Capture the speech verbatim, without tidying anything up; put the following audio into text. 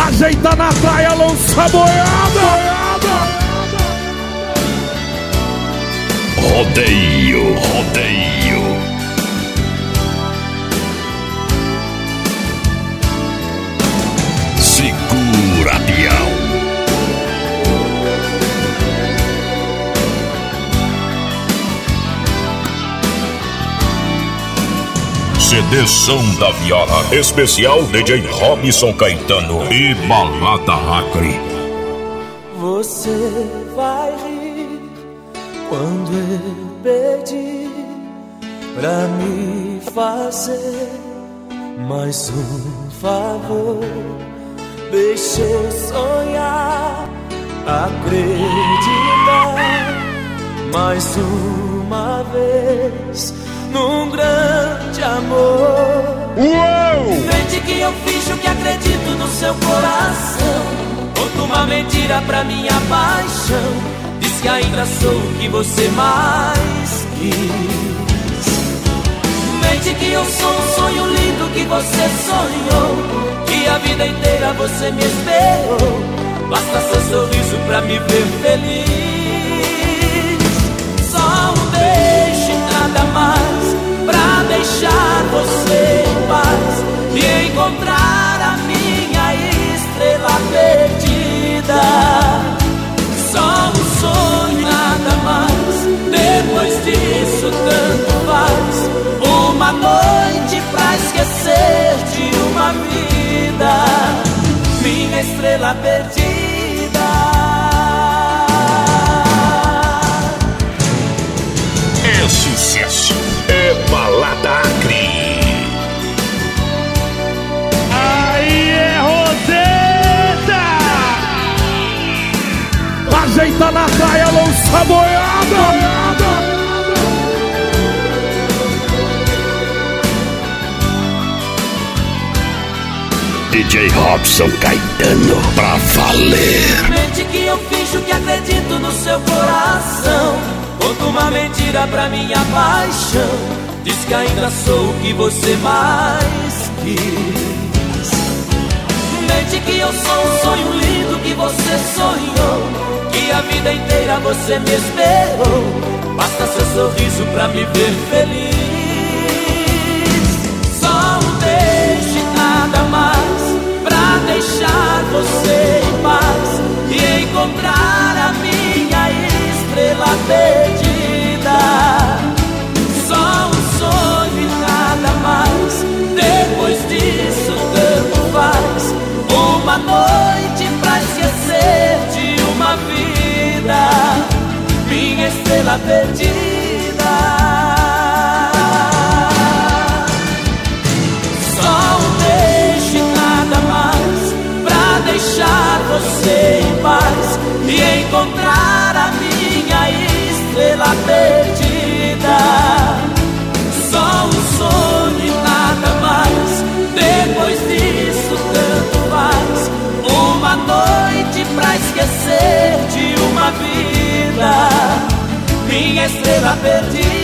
Ajeita na praia, lança boiada. Rodeio, rodeio. Segura, peão. C D Som da Viola, especial D J Robson Caetano e Balada Acre. Você vai rir quando eu pedir pra me fazer mais um favor. Deixa eu sonhar, acreditar mais uma vez num grande amor. Uou! Mente que eu finjo que acredito no seu coração. Conto uma mentira pra minha paixão. Diz que ainda sou o que você mais quis. Mente que eu sou um sonho lindo que você sonhou, que a vida inteira você me esperou. Basta seu sorriso pra me ver feliz. Só um beijo e nada mais pra deixar você em paz e encontrar a minha estrela perdida. Só um sonho e nada mais. Depois disso tanto faz. Uma noite pra esquecer de uma vida, minha estrela perdida. É sucesso, é Balada Acre. Aí é Roseta! Ajeita na praia, lança boiada. D J Robson Caetano pra valer. Mente que eu finjo que acredito no seu coração. Conto uma mentira pra minha paixão. Diz que ainda sou o que você mais quis. Mente que eu sou um sonho lindo que você sonhou, que a vida inteira você me esperou. Basta seu sorriso pra me ver feliz. Só um beijo e nada mais pra deixar você em paz e encontrar a minha estrela perdida. Só um sonho e nada mais. Depois disso tanto faz. Uma noite pra esquecer de uma vida, minha estrela perdida. Só um beijo e nada mais pra deixar você em paz e encontrar a minha estrela perdida. Só um sonho e nada mais. Depois disso tanto faz. Uma noite pra esquecer de uma vida, minha estrela perdida.